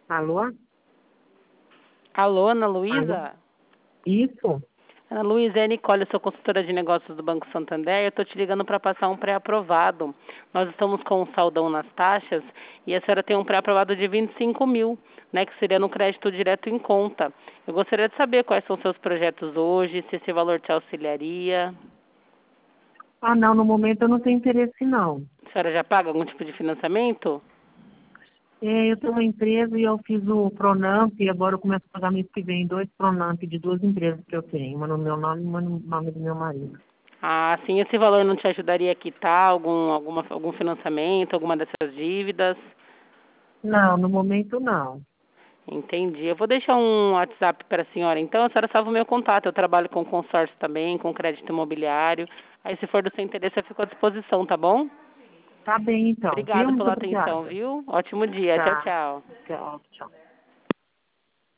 Alô? Alô, Ana Alô? Luísa? Isso? Ana Luísa, é a Nicole, eu sou consultora de negócios do Banco Santander. Eu estou te ligando para passar um pré-aprovado. Nós estamos com um saldão nas taxas e a senhora tem um pré-aprovado de 25 mil, né, que seria no crédito direto em conta. Eu gostaria de saber quais são seus projetos hoje, se esse valor te auxiliaria. Ah, não, no momento eu não tenho interesse, não. A senhora já paga algum tipo de financiamento? Eu tenho uma empresa e eu fiz o Pronamp e agora eu começo a pagar mês que vem 2 Pronamp de 2 empresas que eu tenho, uma no meu nome e uma no nome do meu marido. Ah, sim, esse valor não te ajudaria a quitar algum financiamento, alguma dessas dívidas? Não, no momento não. Entendi. Eu vou deixar um WhatsApp para a senhora. Então, a senhora salva o meu contato. Eu trabalho com consórcio também, com crédito imobiliário. Aí, se for do seu interesse, eu fico à disposição, tá bom? Tá bem, então, viu? Obrigada Muito pela atenção, obrigada. viu? Ótimo dia. Tchau, Tá. tchau. Tchau, tchau.